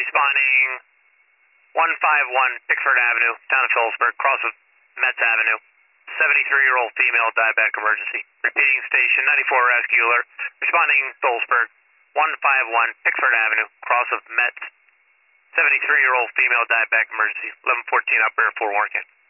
responding 151 Pickford Avenue, town of Phillipsburg, cross of Metz Avenue. 73-year-old female diabetic emergency. Repeating station 94 rescue alert. Responding Phillipsburg 151 Pickford Avenue, cross of Metz. 73-year-old female diabetic emergency. 1114 operator 4 Warren.